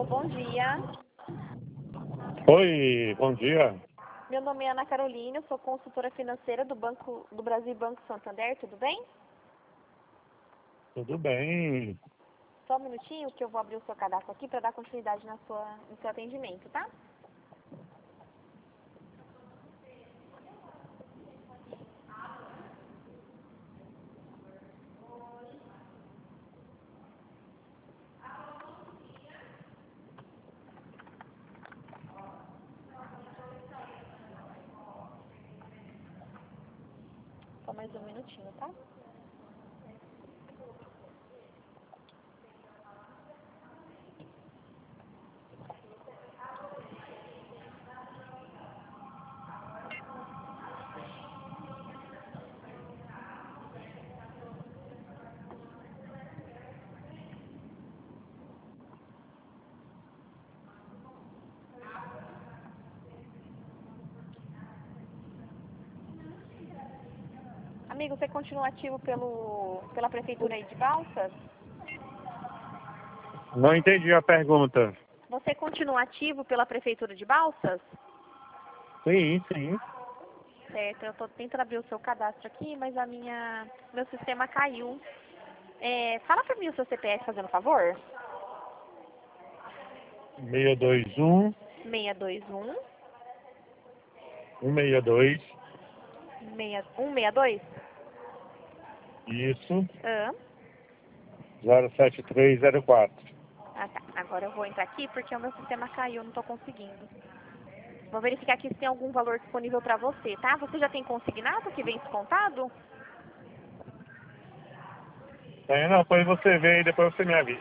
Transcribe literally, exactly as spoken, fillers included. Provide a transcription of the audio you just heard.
bom dia. Oi, bom dia. Meu nome é Ana Carolina, eu sou consultora financeira do Banco do Brasil Banco Santander, tudo bem? Tudo bem? Só um minutinho que eu vou abrir o seu cadastro aqui para dar continuidade na sua, no seu atendimento, tá? Só mais um minutinho, tá? Amigo, você continua ativo pelo, pela prefeitura aí de Balsas? Não entendi a pergunta. Você continua ativo pela prefeitura de Balsas? Sim, sim. Certo, eu estou tentando abrir o seu cadastro aqui, mas a minha, meu sistema caiu. É, fala para mim o seu C P F, fazendo favor. seis dois um, seis dois um, um seis dois. seis um seis dois? Isso. Ah, zero sete três zero quatro. ah, tá. Agora eu vou entrar aqui porque o meu sistema caiu, não estou conseguindo. Vou verificar aqui se tem algum valor disponível para você, tá? Você já tem consignado que vem descontado? Aí não, depois você vê e depois você me avisa.